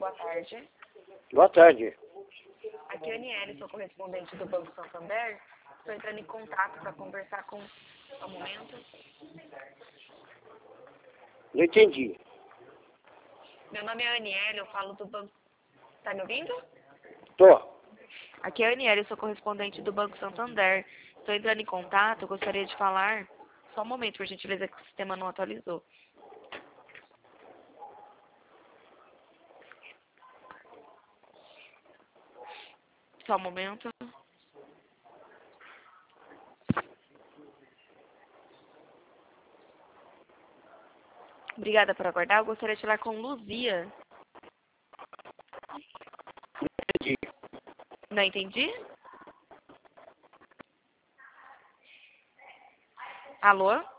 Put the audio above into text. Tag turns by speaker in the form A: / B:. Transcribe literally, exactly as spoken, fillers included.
A: boa tarde.
B: Boa tarde.
A: Aqui é a Aniele, sou correspondente do Banco Santander. Estou entrando em contato para conversar com... Só um momento.
B: Não entendi.
A: Meu nome é Aniele, eu falo do Banco... Tá me ouvindo?
B: Tô.
A: Aqui é a Aniele, sou correspondente do Banco Santander. Estou entrando em contato, gostaria de falar... Só um momento, por gentileza, que o sistema não atualizou. Só um momento. Obrigada por aguardar. Eu gostaria de falar com Luzia.
B: Entendi.
A: Não entendi? Alô?